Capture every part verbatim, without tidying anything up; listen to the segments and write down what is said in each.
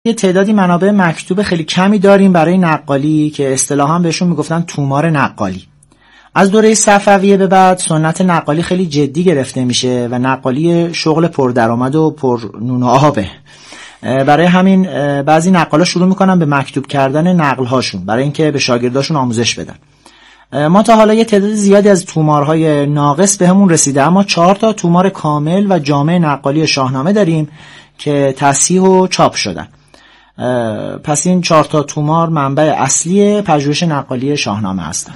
یه تعدادی منابع مکتوب خیلی کمی داریم برای نقالی که اصطلاحاً بهشون میگفتن تومار نقالی. از دوره صفویه به بعد سنت نقالی خیلی جدی گرفته میشه و نقالی شغل پردرآمد و پر نون و آبه. برای همین بعضی نقالا شروع میکنن به مکتوب کردن نقل هاشون برای اینکه به شاگرداشون آموزش بدن. ما تا حالا یه تعداد زیادی از تومارهای ناقص به همون رسیده، اما چهار تا تومار کامل و جامع نقالی شاهنامه داریم که تصحیح و چاپ شدن. پس این چهار تا تومار منبع اصلی پژوهش نقالی شاهنامه هستن.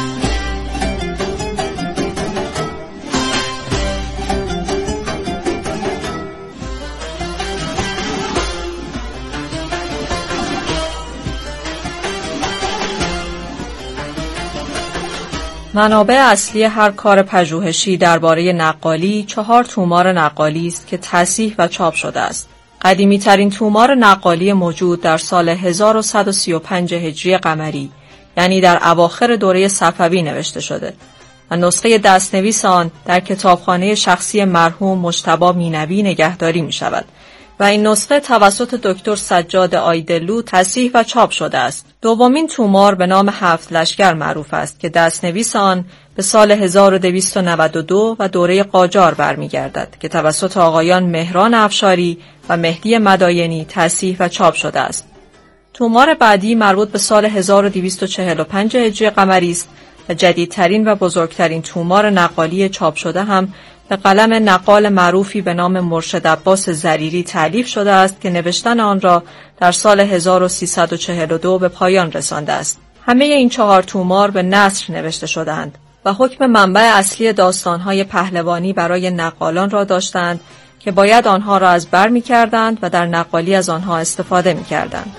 منابع اصلی هر کار پژوهشی درباره نقالی چهار تومار نقالی است که تصحیح و چاپ شده است. قدیمی ترین تومار نقالی موجود در سال هزار و صد و سی و پنج هجری قمری، یعنی در اواخر دوره صفوی نوشته شده و نسخه دستنویس آن در کتابخانه شخصی مرحوم مجتبی مینوی نگهداری می شود و این نسخه توسط دکتر سجاد آیدلو تصحیح و چاپ شده است. دومین تومار به نام هفت لشکر معروف است که دستنویس آن به سال هزار و دویست و نود و دو و دوره قاجار برمیگردد که توسط آقایان مهران افشاری و مهدی مداینی تصحیح و چاپ شده است. تومار بعدی مربوط به سال هزار و دویست و چهل و پنج هجری قمری است و جدیدترین و بزرگترین تومار نقالی چاپ شده هم به قلم نقال معروفی به نام مرشد عباس زریری تألیف شده است که نوشتن آن را در سال هزار و سیصد و چهل و دو به پایان رسانده است. همه این چهار تومار به نثر نوشته شدند و حکم منبع اصلی داستان‌های پهلوانی برای نقالان را داشتند که باید آنها را از بر می‌کردند و در نقالی از آنها استفاده می‌کردند.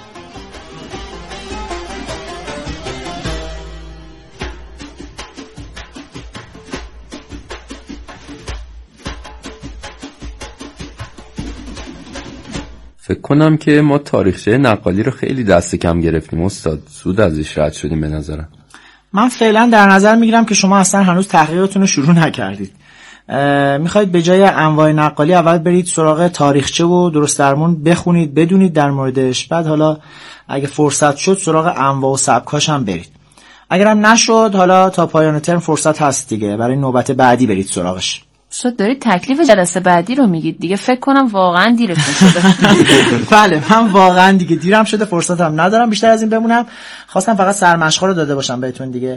فکر کنم که ما تاریخچه نقالی رو خیلی دست کم گرفتیم استاد، زود ازش رد شدیم به نظرم. من فعلا در نظر میگیرم که شما اصلا هنوز تحقیقاتون رو شروع نکردید. میخواید به جای انواع نقالی اول برید سراغ تاریخچه و درست درمون بخونید، بدونید در موردش، بعد حالا اگه فرصت شد سراغ انواع و سبکاش هم برید. اگرم نشد حالا تا پایان ترم فرصت هست دیگه، برای نوبت بعدی برید سراغش. استاد دارید تکلیف جلسه بعدی رو میگید دیگه، فکر کنم واقعا دیرتون شده. بله من واقعا دیگه دیرم شده، فرصتم ندارم بیشتر از این بمونم. خواستم فقط سرمشقا رو داده باشم بهتون دیگه.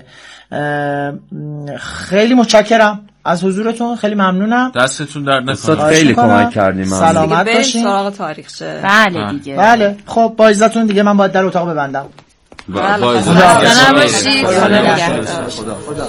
خیلی متشکرم از حضورتون، خیلی ممنونم. دستتون در استاد خیلی کمک کردیم. سلامت باشین. سراغ تاریخچه. بله دیگه. بله خب با اجازهتون دیگه من باید در اتاق ببندم. با خدا اجازه. خدا خدا.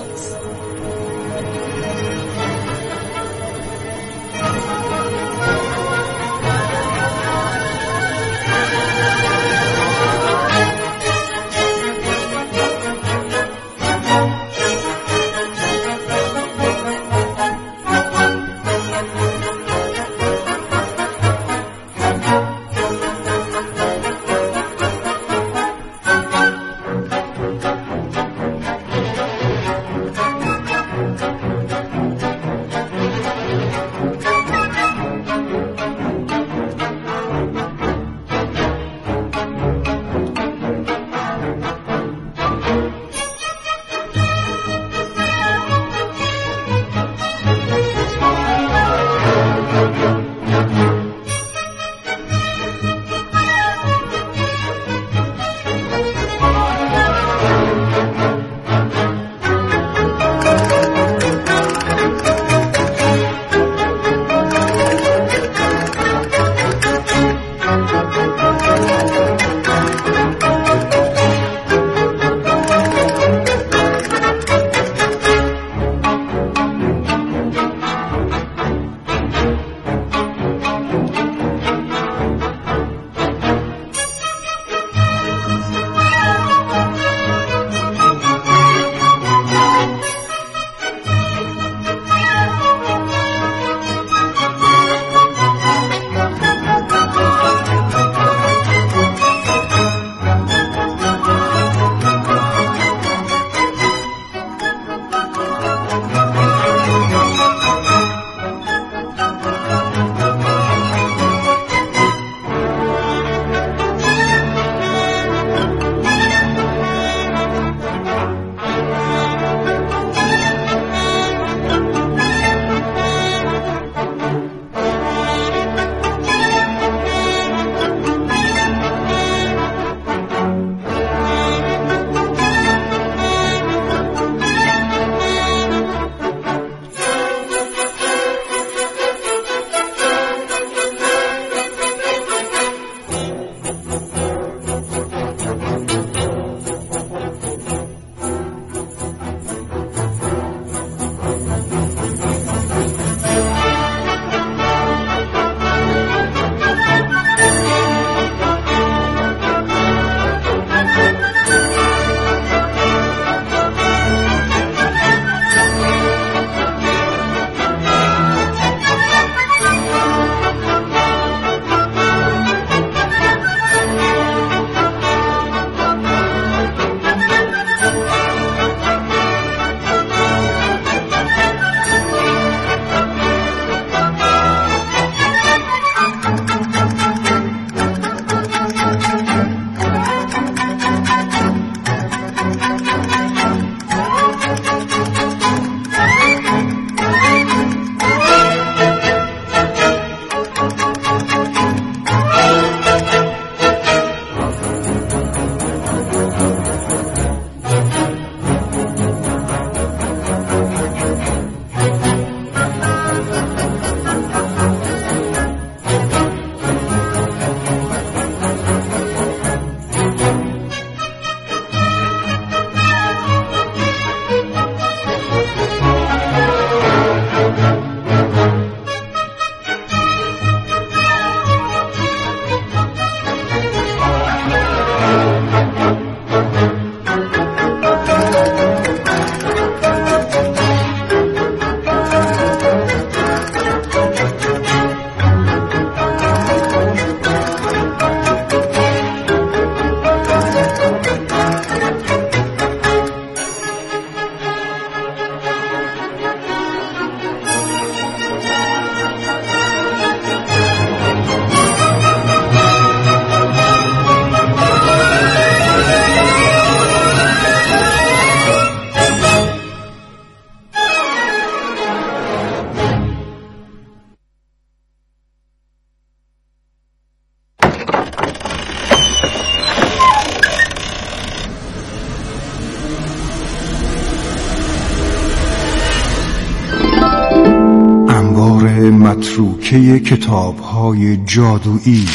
متروکه کتاب‌های جادویی.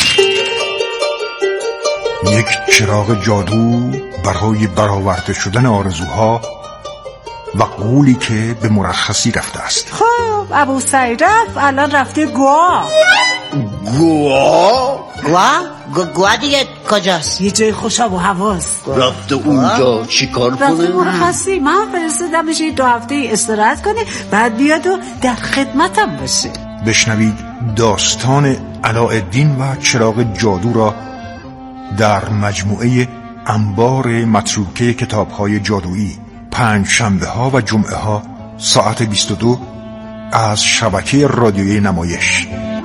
یک چراغ جادو برای برآورده شدن آرزوها و قولی که به مرخصی رفته است. خب ابو سعید رفت، الان رفته گوا. گوا؟ گوا؟ گوا دیگه کجاست؟ یه جای خوش آب و هواست. رفته اونجا چی کار کنه؟ رفته مرخصی. من فرستادم بشه دو هفته استراحت کنه، بعد بیاد و در خدمتم باشه. بشنوید داستان علاءالدین و چراغ جادو را در مجموعه انبار متروکه کتاب‌های جادویی، پنج شنبه ها و جمعه ها ساعت بیست و دو از شبکه رادیویی نمایش.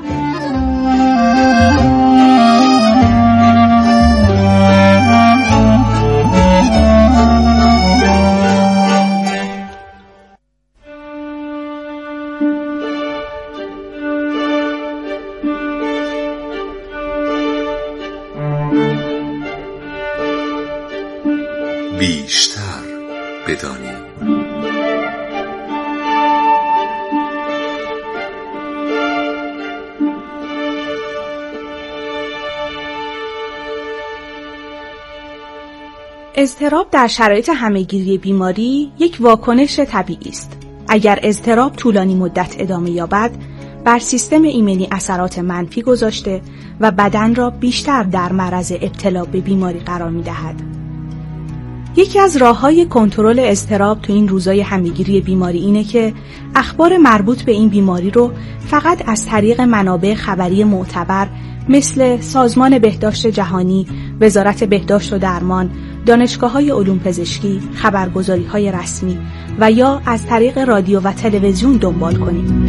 بیشتر بدانیم. اضطراب در شرایط همه‌گیری بیماری یک واکنش طبیعی است. اگر اضطراب طولانی مدت ادامه یابد، بر سیستم ایمنی اثرات منفی گذاشته و بدن را بیشتر در معرض ابتلا به بیماری قرار می‌دهد. یکی از راه‌های کنترل اضطراب تو این روزهای همه‌گیری بیماری اینه که اخبار مربوط به این بیماری رو فقط از طریق منابع خبری معتبر مثل سازمان بهداشت جهانی، وزارت بهداشت و درمان، دانشگاه‌های علوم پزشکی، خبرگزاری‌های رسمی و یا از طریق رادیو و تلویزیون دنبال کنیم.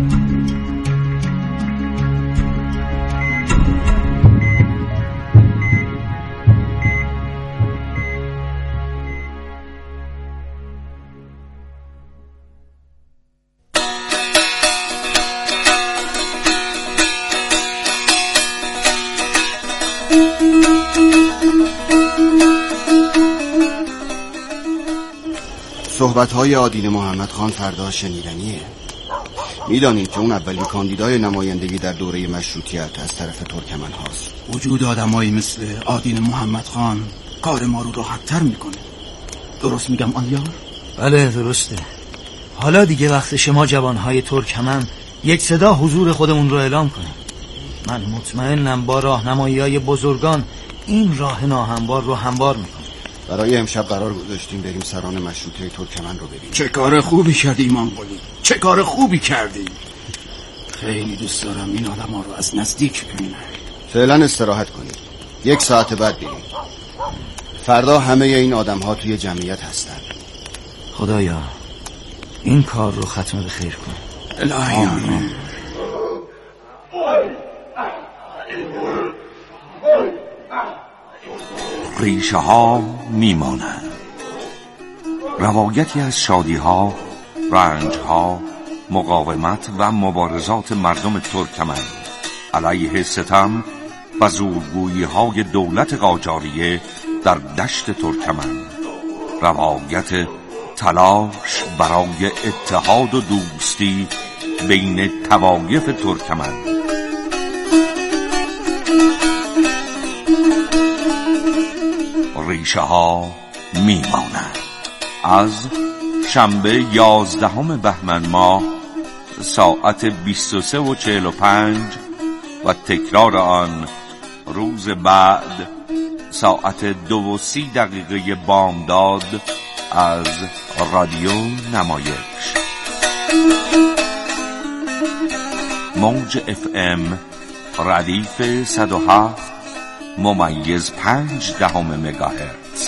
صحبت‌های عادل محمد خان فردا شنیدنیه. میدانید که اون اولین کاندیدای نمایندگی در دوره مشروطیت از طرف ترکمن هاست. وجود آدمایی مثل عادل محمد خان کار ما رو راحت‌تر میکنه. درست میگم آلیار؟ بله درسته. حالا دیگه وقت شما جوانهای ترکمن یک صدا حضور خودمون رو اعلام کنیم. من مطمئنم با راهنمایی‌های بزرگان این راه ناهموار رو هموار میکنیم. برای امشب قرار گذاشتیم بریم سران مشروطه ترکمن رو ببینیم. چه کار خوبی کردی ایمان قلی، چه کار خوبی کردی. خیلی دوست دارم این آدم ها رو از نزدیک ببینم. فعلا استراحت کنید، یک ساعت بعد بریم. فردا همه این آدم ها توی جمعیت هستن. خدایا این کار رو ختم به خیر کن. الهی آمین. ریشه ها میمانند. روایتی از شادی ها، رنج ها، مقاومت و مبارزات مردم ترکمن علیه ستم و زورگویی های دولت قاجاریه در دشت ترکمن. روایت تلاش برای اتحاد و دوستی بین طوایف ترکمن. ریشه ها میمانند. از شنبه یازدهم بهمن ماه ساعت بیست و سه و چهل و پنج و تکرار آن روز بعد ساعت دو و سی دقیقه بامداد از رادیو نمایش. موج اف ام ردیف صد و هفت ممیز پنج دهم مگاهرتز.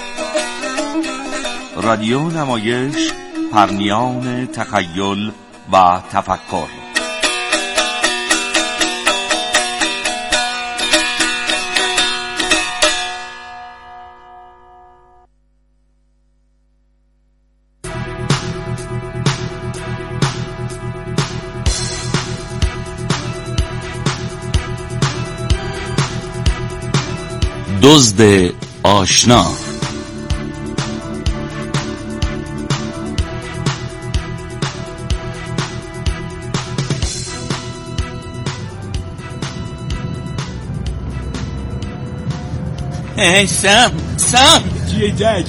رادیو نمایش پرنیان تخیل و تفکر. دزد آشنا. ای سم سم چیه جک؟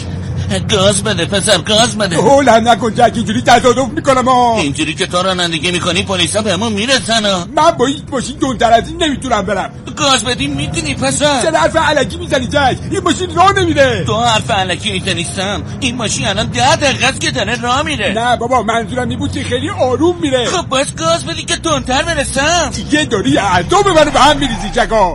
گاز بده پسر گاز بده. هول نکن جک، اینجوری تصادف میکنم ها. اینجوری که تو رانندگی میکنی پلیسا بهمون میرسن ها. من با این ماشین دونتر از این نمیتونم برم. گاز بدی میتونی پسر. چرا حرف علکی میزنی جک؟ این ماشین راه نمیره. تو حرف علکی میزنی سم. این ماشین الان ده دقیقه است که داره راه میره. نه بابا منظورم این بود که خیلی آروم میره. خب باز گاز بدی که دونتر برسم. دیگه داری اعصاب منو به هم میریزی جکا.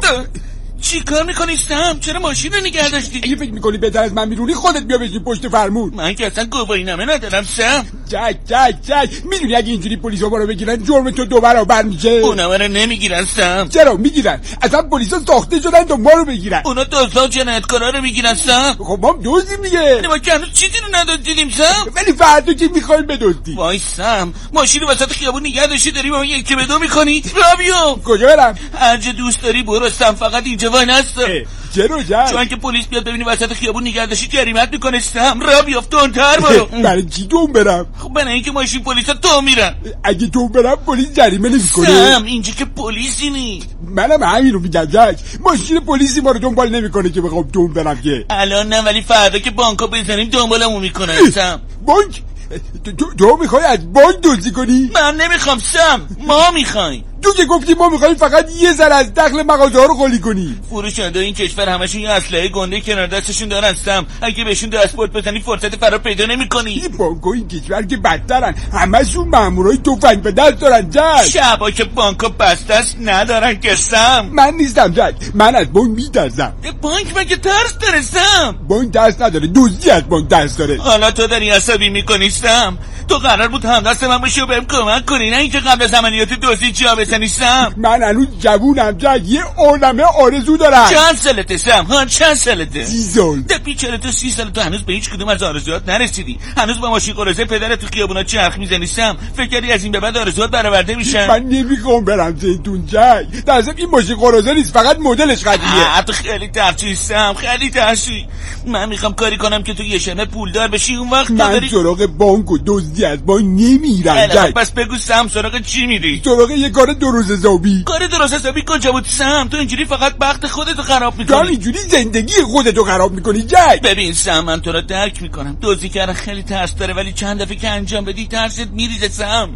چی کار میکنی سم؟ چرا ماشین رو نگه داشتی؟ اگه فکر میکنی بهتر از من میرونی خودت بیا بشین پشت فرمون. من که اصلا گواهی نامه ندارم سم. جک جک جک میدونی اگه اینجوری پلیسا ما رو بگیرن جرم تو دو برابر میشه. اونا ما رو نمیگیرن سم. چرا میگیرن؟ اصلا پلیسا ساخته شدن تا ما رو بگیرن. اونا دزدا و جنایتکارا رو میگیرن سم. خب ما دزدیم دیگه. ما که هنوز چیزی رو ندزدیدیم سم. ولی فردا که میخوایم بدزدی. وای سم، ماشین رو وسط خیابون نگه داشتی داری با من یک به دو میکنی؟ رابیو کجا برم؟ هر جا دوست داری برو سم، فقط اینجا وای نستا. چرا جک؟ چون که پلیس بیاد ببینی وسط خیابون نگه داشتی جریمت میکنه سم. رابیو دونتر برو. برای چی دوم برم؟ خب برای اینکه ماشین پلیسا تو میرن. اگه تو برم پلیس جریمه نمیکنه. سم اینجا که پلیسی نی. منم همینو میگم جک، ماشین پلیسی ما رو دنبال نمیکنه که بخوام دوم برم که. الان نه، ولی فردا که بانکو بزنیم دنبالمون میکنن سم. بانک؟ تو تو میخوای از بانک دزدی کنی؟ من نمیخوام سم، ما میخوایم. تو که گفتی ما میخوایم فقط یه ذره از دخل مغازه ها رو خالی کنی. فروشنده این کشور همشون یه اسلحه گنده کنار دستشون دارن سم. اگه بهشون دستبرد بزنی فرصت فرار پیدا نمیکنی. این بانک‌ها این کشور که بدترن، همشون مامورای تفنگ به دست دارن جک. شبا که بانک‌ها بسته است ندارن که سم. من نیستم جک، من از بانک میترسم. بانک مگه ترس داره سم؟ بانک ترس نداره، دزدی از بانک ترس داره. حالا تو داری عصبی میکنی سم. تو قرار بود همدست من باشی و بهم کمک کنی، نه اینکه قبل از عملیات دزدی جا بزنی سم. من هنوز جوونم جک، یه عالمه آرزو دارم. چند سالته سم؟ ها چند سالته؟ سی سال. دپی چرا تو سی سال تو هنوز به هیچ کدوم از آرزوات نرسیدی؟ هنوز با ماشین قرازه پدرت تو خیابونا چرخ میزنی سم. فکر کردی از این به بعد آرزوات برآورده میشن؟ من نمیخوام برم زیتون جک. در ضمن این ماشین قرازه نیست، فقط مدلش قدیمیه. تو خیلی ترچی سم، خیلی ترچی. من میخوام کاری کنم که تو یه شمه پولدار بشی، اون وقت من داری... سراغ بانک و دزدی از بانک نمیرم جک. پس بگو سم سراغ چی میری؟ سراغ یه کار درست حسابی. کار درست حسابی کجا بود سم؟ تو اینجوری فقط وقت خودتو خراب میکنی. تو اینجوری زندگی خودتو خراب میکنی جک. ببین سم، من تو رو درک میکنم. دزدی کردن خیلی ترس داره، ولی چند دفعه که انجام بدی ترست میریزه سم.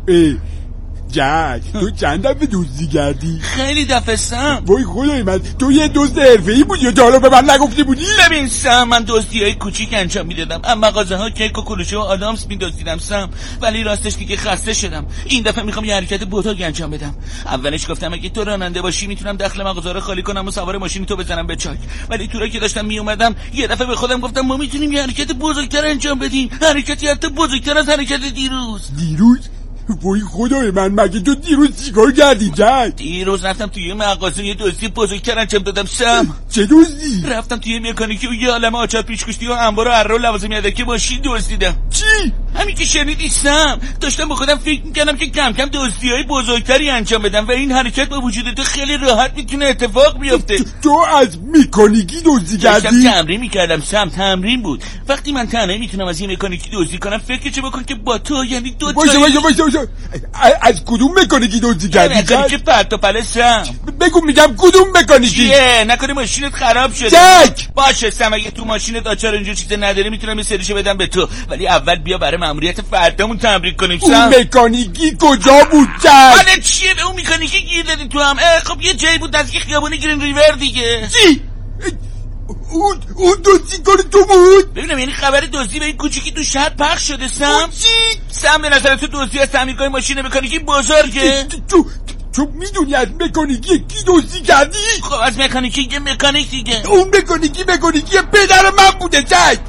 جک تو چند دفعه دزدی کردی؟ خیلی دفعه سم. وای خدای من، تو یه دزد حرفه‌ای بودی یا تا حالا به من نگفتی بودی؟ ببین سم، من دزدیای کوچیک انجام میدادم، اما مغازه ها کیک و کلوچه و آدامس میدزدیدم سم. ولی راستش دیگه خسته شدم. این دفعه میخوام یه حرکت بزرگ انجام بدم. اولش گفتم اگه تو راننده باشی میتونم داخل مغازه رو خالی کنم و سوار ماشین تو بزنم به چاک. ولی تو را که داشتم میومدم یه دفعه به خودم گفتم ما میتونیم یه حرکت بزرگتر انجام بدیم، حرکتی حتی بزرگتر از حرکت دیروز. دیروز؟ وای خدای من، مگه تو دیروز چیکار کردی جک؟ دیروز رفتم توی یه مغازه یه دزدی بزرگتر انجام دادم سم. چه دزدی؟ رفتم توی مکانیکی و یه عالمه آچار پیچ‌کشتی و انبار و اره و لوازم یدکی ماشین دزدیدم. چی؟ همین که شنیدی سم. داشتم به خودم فکر می‌کردم که کم کم دزدی‌های بزرگتری انجام بدم و این حرکت با وجود تو خیلی راحت میتونه اتفاق بیفته. تو از مکانیکی دزدی کردی؟ داشتم تمرین می‌کردم سم، تمرین بود. وقتی من تنهایی میتونم از این مکانیکی دزدی کنم، فکرش بکن که با تو یعنی دو تا. وایسا وایسا وایسا، از کدوم مکانیکی دزدی کردی؟ مکانیکی پرت و پله سم. بگو میگم کدوم مکانیکی؟ چیه؟ نکنه ماشینت خراب شده؟ جک باشه سم، اگه تو ماشینت آچار اینجور چیزا نداری میتونم یه سریشو بدم به تو، ولی اول بیا برای ماموریت فردامون تمرین کنیم سم. اون مکانیکی کجا بود جک؟ حالا چیه به اون مکانیکی گیر دادی تو هم؟ خب یه جایی بود دست که خیابون گرین ریور دیگه. چی؟ اون اون دزدی کار تو بود؟ ببینم یعنی خبر دزدی به این کوچیکی تو شهر پخش شده سم؟ چی؟ سم به نظر تو دزدی از تعمیرگاه ماشین مکانیکی بزرگه؟ تو تو میدونی از مکانیکی کی دزدی کردی؟ خب از مکانیکی یه مکانیک دیگه. اون مکانیکی مکانیکی پدر من بوده جک.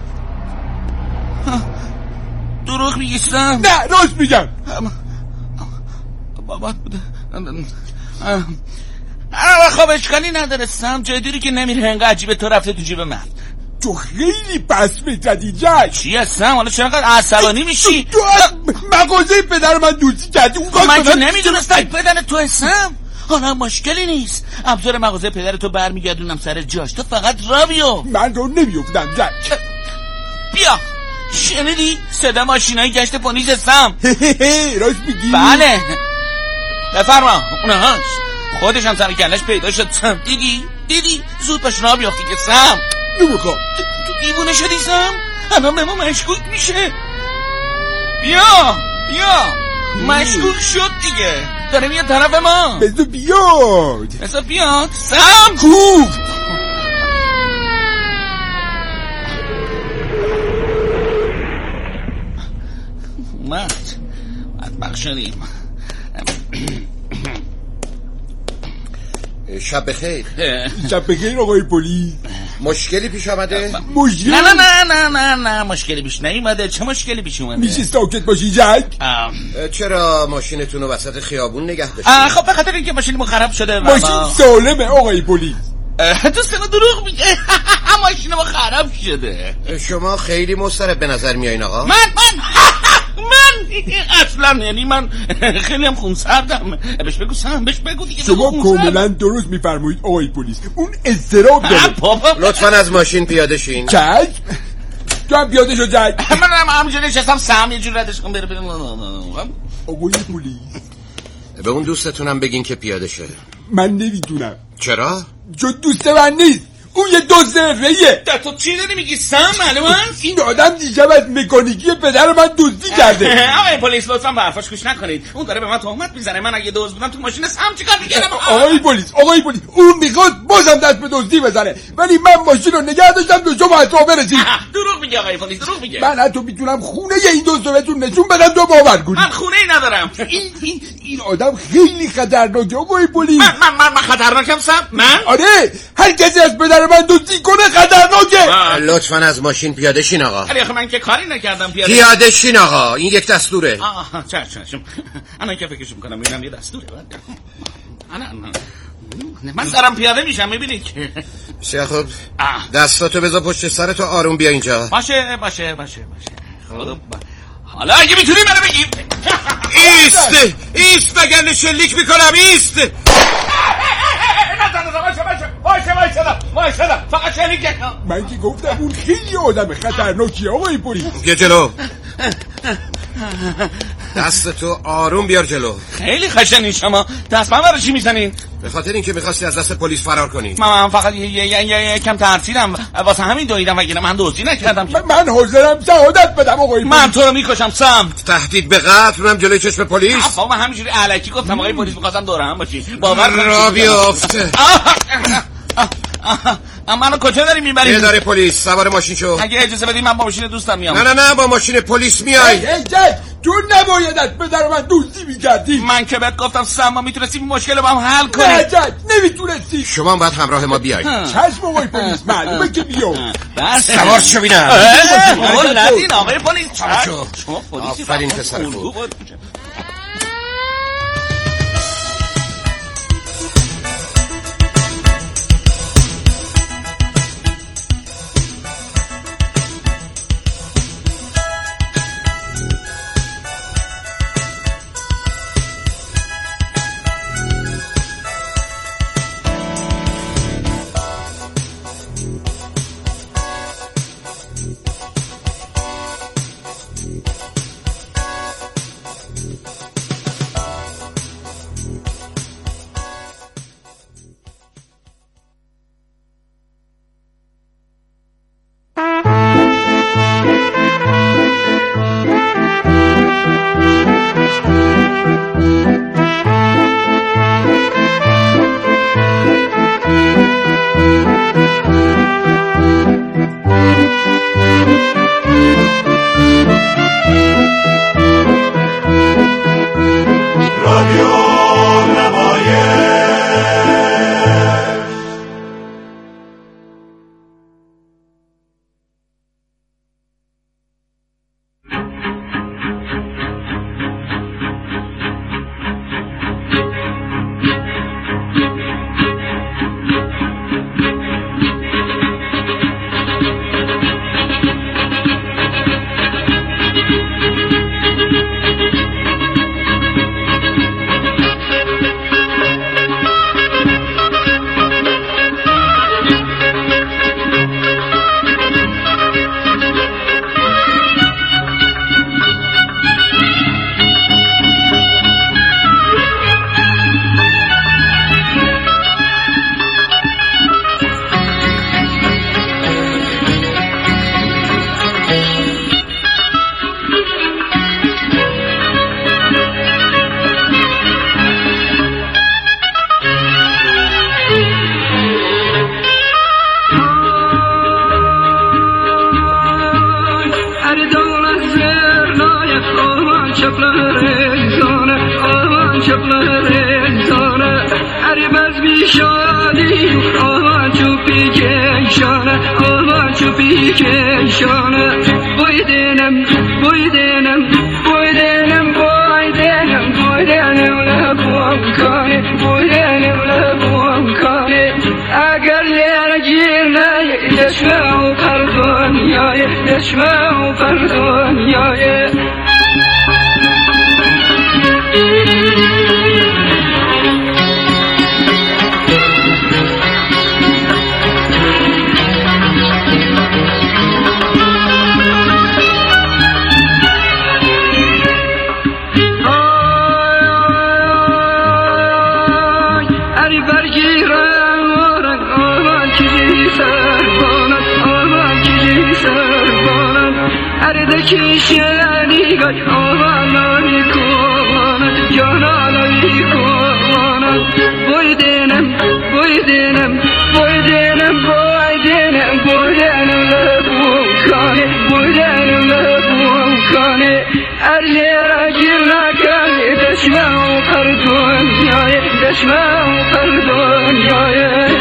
دروغ میگی سم؟ نه راست میگم. بابات بوده. آه خب اشکالی نداره سم، جای دیری که نمیره انقدر عجیبه تو رفته تو جیب من. تو خیلی پس میزدی جک. چی هستم؟ حالا چرا انقدر عصبانی میشی؟ تو از مغازه پدر من دزدی کردی. اون من که نمیدونستم پدر تو هستم. حالا مشکلی نیست، ابزار مغازه پدر تو برمیگردونم سر جاش، تو فقط را بیو. من رو نمیافتم جک. بیا شنیدی؟ صدا ماشینای گشت پلیس سم. راست میگی؟ بله بفرما، اونهاش خودش هم سر کلش پیدا شد سم. دیدی؟ دیدی زود باش راه بیافتی که سم نمیخوام. تو دیوونه شدی سم؟ الان به ما مشکوک میشه. بیا بیا مشکوک شد دیگه، داره میاد طرف ما. بذار بیاد بذار بیاد سم. خوب اومد بدبخت شدیم. شب بخیر. شب بخیر آقای پلیس. مشکلی پیش آمده؟ مشکل؟ نه نه نه نه نه نه مشکلی پیش نیومده. چه مشکلی پیش اومده؟ میشه ساکت باشی جک؟ چرا ماشینتون رو وسط خیابون نگه داشتید؟ خب به خاطر اینکه ماشینمون خراب شده. ماشین سالمه آقای پلیس. دوستان دروغ میگه. ماشین ما خراب شده. شما خیلی مضطرب به نظر میایین آقا. من من من اصلا یعنی من خیلی هم خونسردم. بهش بگو سم بهش بگو دیگه. شما کاملا درست میفرمایید آقای پلیس، اون اضطراب داره. لطفا از ماشین پیاده شین. جک تو هم پیاده شو جک. من هم همینجوری نشستم سم یه جور ردش کن بره بره. آقای پلیس به اون دوستتونم بگین که پیاده شه. من نمیدونم. چرا؟ چون دوست من نیست، اون یه دوست ریه. تو چی داری میگی سم؟ معلومه این آدم دیشب از مکانیکی پدر من دزدی کرده. آقای پلیس لطفا به حرفاش گوش نکنید، اون داره به من تهمت میزنه. من اگه دزد بودم تو ماشین سم چیکار میکردم؟ آقای پلیس آقای پلیس اون میخواد بازم دست به دزدی بزنه، ولی من ماشین رو نگه داشتم تو شما حتی برسید. دروغ میگه آقای پلیس، دروغ میگه. من حتی میتونم خونه این دزد رو بهتون نشون بدم تو باور کنید. من خونه ای ندارم. این این این آدم خیلی خطرناکه آقای پلیس. من من من, من خطرناکم سم؟ من؟ آره هر کسی از پدر من دزدی کنه خطرناکه. لطفا از ماشین پیاده شین آقا. علی آخه من که کاری نکردم. پیاده پیاده شین آقا، این یک دستوره. آها چشم چشم. الان که فکرش میکنم اینم یه دستوره. انا من دارم پیاده میشم میبینید که. بسیار خوب دستاتو بذار پشت سرت و آروم بیا اینجا. باشه باشه باشه باشه. حالا اگه میتونی منو بگیم. ایست ایست وگرنه شلیک میکنم. ایست باشه باشه باشه فقط شلیک نکن. من که گفتم اون خیلی آدم خطرناکیه آقای پلیس. بیا جلو. دستتو آروم بیار جلو. خیلی خشنین شما. دست من برای چی میزنین؟ به خاطر اینکه میخواستی از دست پلیس فرار کنی. من فقط یکم ترسیدم واسه همین دویدم، وگرنه من دزدی نکردم. من حاضرم شهادت بدم آقای پلیس. من تو رو میکشم سم. تهدید به قتل اونم جلوی چشم پلیس. بابا من همینجوری الکی گفتم آقای پلیس می‌خواستم دور هم باشی. باور کن. را بیافته. منو کجا داری میبری؟ اداره پلیس سوار ماشین شو. اگه اجازه بدی من با ماشین دوستم میام. نه نه نه با ماشین پلیس میای. ای جک تو نباید از پدر من دوستی میکردی. من که بهت گفتم سم ما میتونستیم این مشکل رو با هم حل کنیم. نه جک نمیتونستی. شما باید همراه ما بیای. چشم آقای پلیس معلومه که بیام. سوار شو بینم. آقا ندین آقای پلیس. شما پلیسی. آفرین پسر خوب. چپلرزانه آوان چپلرزانه هر باز بیشادی آوان چوبی کشانه آوان چوبی کشانه بویدنم بویدنم بویدنم بویدنم بویدنم لبوم کانه بویدنم لبوم کانه اگر لرگیرنه دشمه و پر دنیای دشمه و پر دنیای کشیدنی گای آوانانی کوانم جانانانی کوانم بویدنم بویدنم بویدنم بویدنم بویدنم لبوم کانه بویدنم لبوم کانه هر یرا گیر نکنه دشمه و پر دنیای دشمه و پر دنیای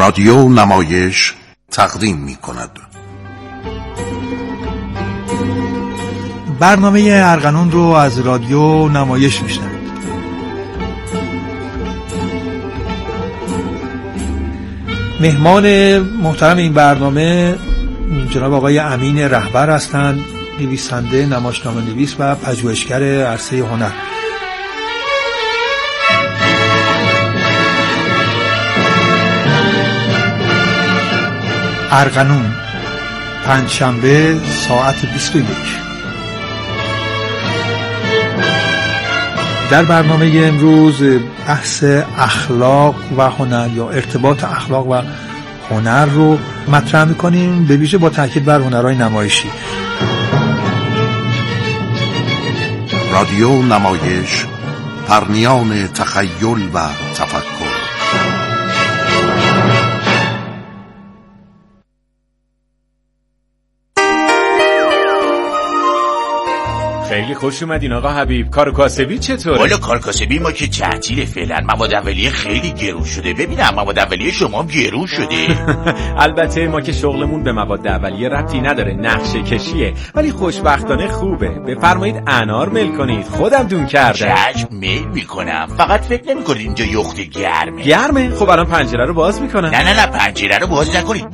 رادیو نمایش تقدیم می کند. برنامه ارغنون رو از رادیو نمایش میشنوید. مهمان محترم این برنامه جناب آقای امین رهبر هستند، نویسنده، نمایشنامه نویس و پژوهشگر عرصه هنر. ارغنون، پنجشنبه ساعت بیست و یک. در برنامه امروز بحث اخلاق و هنر یا ارتباط اخلاق و هنر رو مطرح می‌کنیم، به ویژه با تاکید بر هنرهای نمایشی. رادیو نمایش، پرنیان تخیل و تفکر. خیلی خوش اومدین آقا حبیب. کار کاسبی چطوره؟ والا کار کاسبی ما که تعطیله فعلا. مواد اولیه خیلی گرون شده. ببینم مواد اولیه شما هم گرون شده. البته ما که شغلمون به مواد اولیه ربطی نداره، نقشه کشیه، ولی خوشبختانه خوبه. بفرمایید انار میل کنید، خودم دون کردم. چشم میل میکنم، فقط فکر نمیکنید اینجا یخت گرمه. گرمه؟ خب الان پنجره رو باز میکنم. نه نه نه پنجره رو باز نکنید،